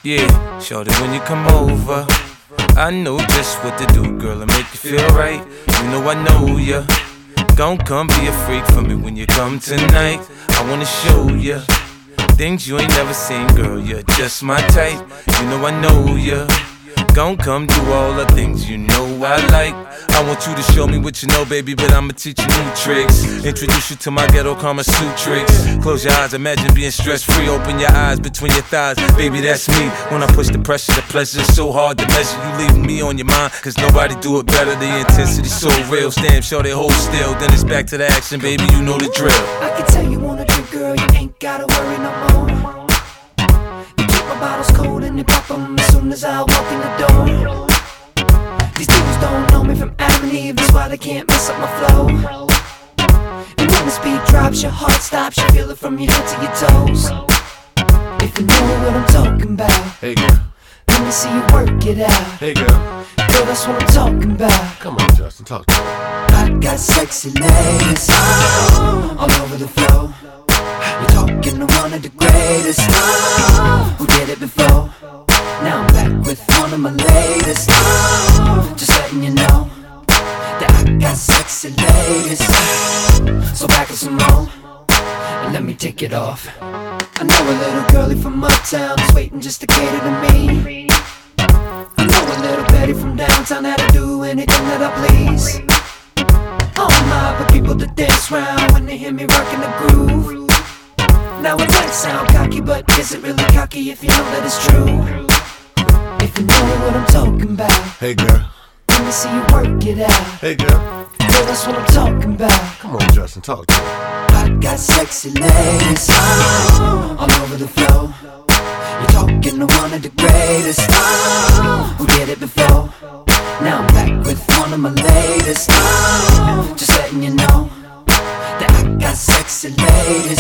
Yeah, shorty, when you come over, I know just what to do, girl, and make you feel right. You know I know ya. Gon' come be a freak for me when you come tonight. I wanna show ya things you ain't never seen, girl, you're just my type. You know I know ya. Gon' come do all the things you know I like. I want you to show me what you know, baby, but I'ma teach you new tricks. Introduce you to my ghetto Kama Sutrix. Close your eyes, imagine being stress-free. Open your eyes between your thighs, baby, that's me. When I push the pressure, the pleasure's so hard to measure. You leaving me on your mind, cause nobody do it better. The intensity's so real. Stand sure they hold still, then it's back to the action, baby, you know the drill. I can tell you wanna drink, girl, you ain't gotta worry no more. You keep my bottles cold and you pop them as soon as I walk in the door. These dudes don't know me from Adam and Eve, that's why they can't mess up my flow. And when the speed drops, your heart stops, you feel it from your head to your toes. If you know what I'm talking about, hey girl, let me see you work it out. hey girl, Girl, that's what I'm talking about. come on Justin, talk to me. I got sexy ladies all over the floor. You're talking to one of the greatest who did it before. Now I'm back with one of my latest. Just letting you know that I got sexy ladies. So back up some more and let me take it off. I know a little girlie from uptown is waiting just to cater to me. I know a little Betty from downtown that'll do anything that I please. Oh my, but people to dance round when they hear me rockin' the groove. Now it might sound cocky, but is it really cocky if you know that it's true? If you know what I'm talking about, Hey girl, let me see you work it out. hey girl, Girl, that's what I'm talking about. come on Justin, talk to me. I got sexy ladies all over the floor. You're talking to one of the greatest who did it before. Now I'm back with one of my latest. Just letting you know that I got sexy ladies.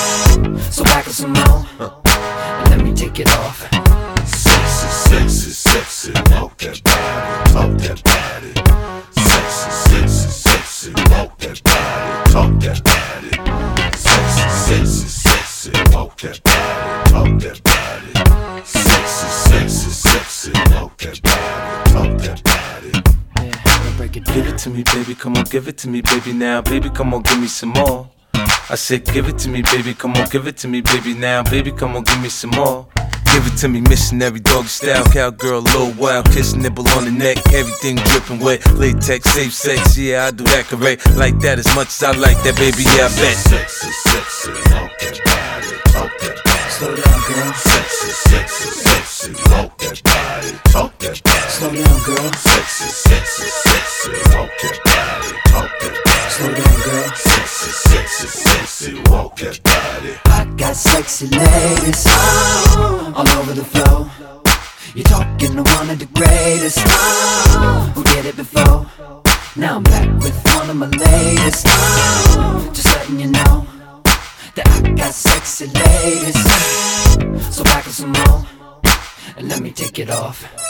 So back up some more and let me take it off. Sexy, sexy, sexy, walk that body, talk that body. Sexy, sexy, sexy, walk that body, talk that body. Sexy, sexy, sexy, walk that body, talk that body. Sexy, sexy, sexy, walk that body, talk that body. Yeah, break it down. Give it to me, baby, come on, give it to me, baby, now. Baby, come on, give me some more. I said, give it to me, baby, come on, give it to me, baby, now. Baby, come on, give me some more. Give it to me, missionary doggy style, cowgirl, low wild, kiss nibble on the neck, everything dripping wet, latex, safe sex, yeah, I do that correct, like that as much as I like that, baby, yeah, I bet. Sexy, sexy, walk that body, talk that body. Slow down, girl. Sexy, sexy, sexy, walk that body, talk that body. Slow down, girl. Sexy, sexy, sexy, walk that body, talk that body. Slow down, girl. Sexy, sexy, sexy, walk that body. I got sexy ladies all over the floor. You're talking to one of the greatest who did it before. Now I'm back with one of my latest. Just letting you know that I got sexy ladies. So back up some more and let me take it off.